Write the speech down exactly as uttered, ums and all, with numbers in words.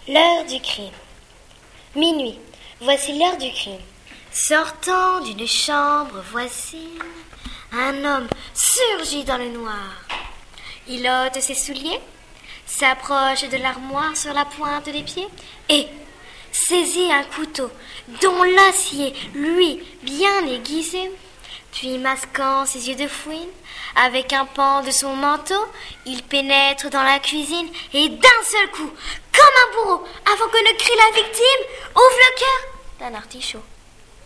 L'heure du crime. Minuit, voici l'heure du crime. Sortant d'une chambre voisine, un homme surgit dans le noir. Il ôte ses souliers, s'approche de l'armoire sur la pointe des pieds et saisit un couteau dont l'acier, lui, bien aiguisé. Puis, masquant ses yeux de fouine, avec un pan de son manteau, il pénètre dans la cuisine et d'un seul coup, comme un bourreau, avant que ne crie la victime, ouvre le cœur d'un artichaut.